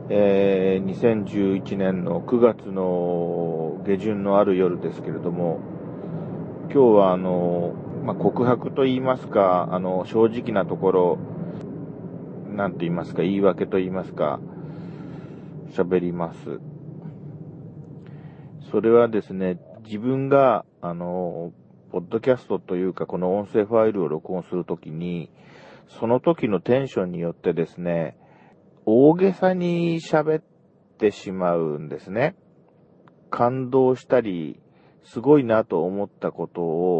2011年の9月の下旬のある夜ですけれども、今日は告白と言いますか、正直なところ、なんて言いますか、言い訳と言いますか、喋ります。それはですね、自分が、ポッドキャストというか、この音声ファイルを録音するときに、その時のテンションによってですね、大げさに喋ってしまうんですね。感動したり、すごいなと思ったこと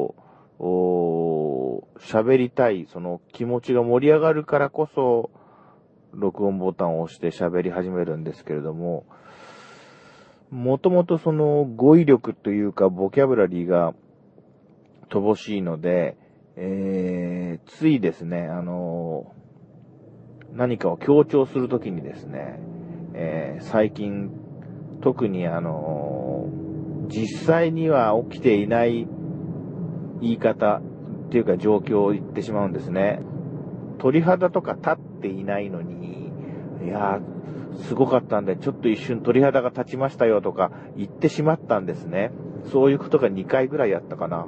を、喋りたい、その気持ちが盛り上がるからこそ、録音ボタンを押して喋り始めるんですけれども、もともとその語彙力というかボキャブラリーが乏しいので、ついですね、何かを強調するときにですね、最近特に実際には起きていない言い方っていうか状況を言ってしまうんですね。鳥肌とか立っていないのに、いやー、すごかったんで、ちょっと一瞬鳥肌が立ちましたよとか言ってしまったんですね。そういうことが2回ぐらいやったかな。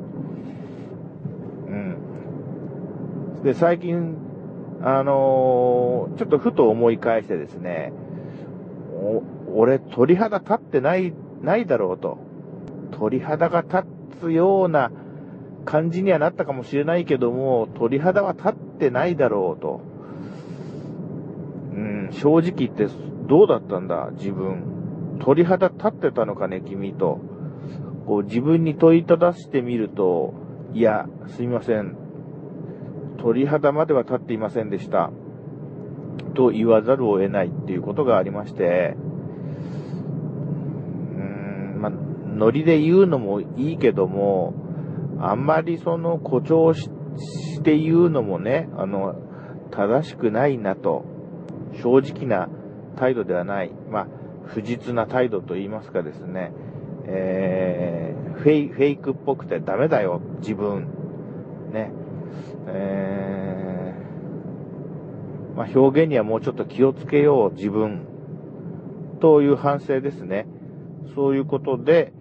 で、最近、ちょっとふと思い返してですね、俺鳥肌立ってないだろうと。鳥肌が立つような感じにはなったかもしれないけども、鳥肌は立ってないだろうと。正直言ってどうだったんだ、自分。鳥肌立ってたのかね、君と。こう自分に問いただしてみると、いや、すみません。鳥肌までは立っていませんでした。と言わざるを得ないっていうことがありまして、ノリで言うのもいいけども、あんまりその誇張して言うのもね、正しくないなと、正直な態度ではない、不実な態度と言いますかですね、フェイクっぽくてダメだよ、自分。ね。表現にはもうちょっと気をつけよう、自分。という反省ですね。そういうことで、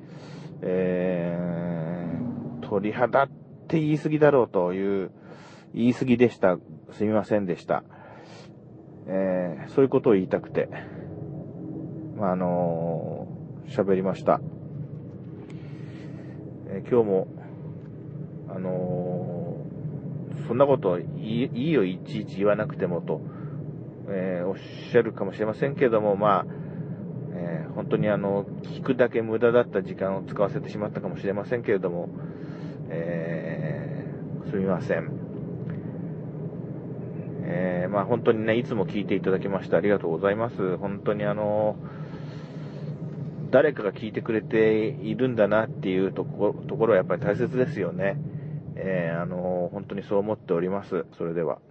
鳥肌って言い過ぎだろうという言い過ぎでした。すみませんでした。そういうことを言いたくて、喋りました。今日も、そんなこといいよ、いちいち言わなくてもと、おっしゃるかもしれませんけれども、本当に聞くだけ無駄だった時間を使わせてしまったかもしれませんけれども、すみません。本当にね、いつも聞いていただきましてありがとうございます。本当に誰かが聞いてくれているんだなっていうところはやっぱり大切ですよね。本当にそう思っております。それでは。